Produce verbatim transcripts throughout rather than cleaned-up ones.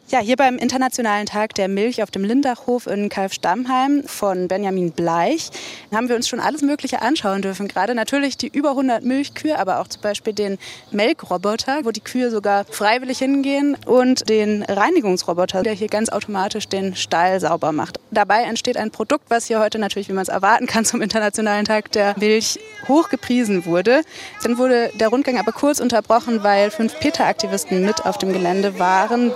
Ja, hier beim Internationalen Tag der Milch auf dem Lindachhof in Kalfstammheim von Benjamin Bleich haben wir uns schon alles Mögliche anschauen dürfen. Gerade natürlich die über hundert Milchkühe, aber auch zum Beispiel den Melkroboter, wo die Kühe sogar freiwillig hingehen, und den Reinigungsroboter, der hier ganz automatisch den Stall sauber macht. Dabei entsteht ein Produkt, was hier heute natürlich, wie man es erwarten kann, zum Internationalen Tag der Milch hoch gepriesen wurde. Dann wurde der Rundgang aber kurz unterbrochen, weil fünf PETA-Aktivisten mit auf dem Gelände waren.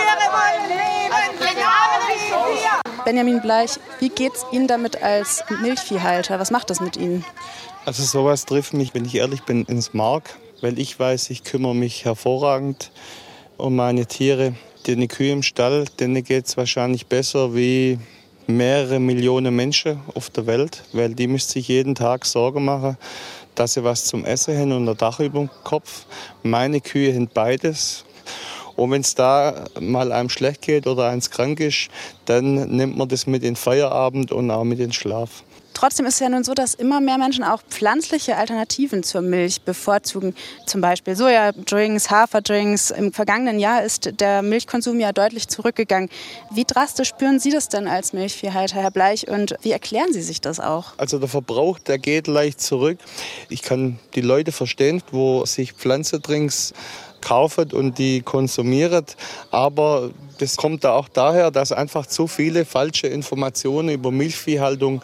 Benjamin Bleich, wie geht's Ihnen damit als Milchviehhalter? Was macht das mit Ihnen? Also sowas trifft mich, wenn ich ehrlich bin, ins Mark, weil ich weiß, ich kümmere mich hervorragend um meine Tiere. Den Kühe im Stall, denen geht es wahrscheinlich besser wie mehrere Millionen Menschen auf der Welt, weil die müssen sich jeden Tag Sorgen machen, dass sie was zum Essen haben und ein Dach über dem Kopf. Meine Kühe haben beides. Und wenn es da mal einem schlecht geht oder eins krank ist, dann nimmt man das mit in den Feierabend und auch mit in den Schlaf. Trotzdem ist es ja nun so, dass immer mehr Menschen auch pflanzliche Alternativen zur Milch bevorzugen. Zum Beispiel Sojadrinks, Haferdrinks. Im vergangenen Jahr ist der Milchkonsum ja deutlich zurückgegangen. Wie drastisch spüren Sie das denn als Milchviehhalter, Herr Bleich? Und wie erklären Sie sich das auch? Also der Verbrauch, der geht leicht zurück. Ich kann die Leute verstehen, wo sich Pflanzendrinks kaufen und die konsumieren. Aber das kommt da auch daher, dass einfach zu viele falsche Informationen über Milchviehhaltung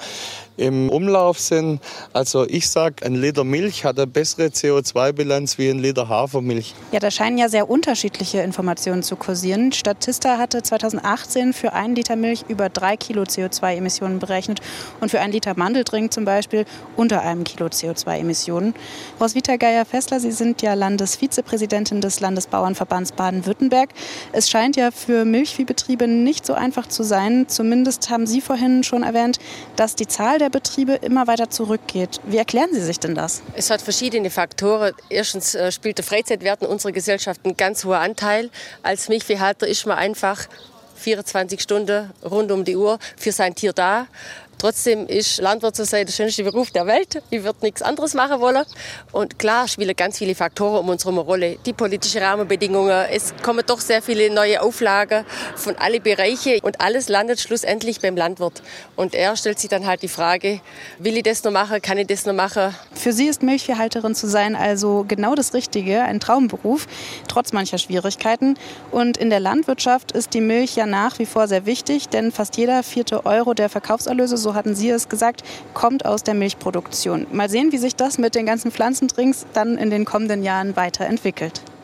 im Umlauf sind. Also ich sage, ein Liter Milch hat eine bessere C O zwei Bilanz wie ein Liter Hafermilch. Ja, da scheinen ja sehr unterschiedliche Informationen zu kursieren. Statista hatte zweitausendachtzehn für einen Liter Milch über drei Kilo C O zwei Emissionen berechnet und für einen Liter Mandeldrink zum Beispiel unter einem Kilo C O zwei Emissionen. Roswitha Geier-Fessler, Sie sind ja Landesvizepräsidentin des Landesbauernverbands Baden-Württemberg. Es scheint ja für Milchviehbetriebe nicht so einfach zu sein. Zumindest haben Sie vorhin schon erwähnt, dass die Zahl der Betriebe immer weiter zurückgeht. Wie erklären Sie sich denn das? Es hat verschiedene Faktoren. Erstens spielt der Freizeitwert in unserer Gesellschaft einen ganz hohen Anteil. Als Milchviehhalter ist man einfach vierundzwanzig Stunden rund um die Uhr für sein Tier da. Trotzdem ist Landwirt zu sein der schönste Beruf der Welt. Ich würde nichts anderes machen wollen. Und klar spielen ganz viele Faktoren um uns herum eine Rolle. Die politischen Rahmenbedingungen. Es kommen doch sehr viele neue Auflagen von allen Bereichen. Und alles landet schlussendlich beim Landwirt. Und er stellt sich dann halt die Frage, will ich das noch machen, kann ich das noch machen? Für Sie ist Milchviehhalterin zu sein also genau das Richtige, ein Traumberuf, trotz mancher Schwierigkeiten. Und in der Landwirtschaft ist die Milch ja nach wie vor sehr wichtig, denn fast jeder vierte Euro der Verkaufserlöse, so hatten Sie es gesagt, kommt aus der Milchproduktion. Mal sehen, wie sich das mit den ganzen Pflanzendrinks dann in den kommenden Jahren weiterentwickelt.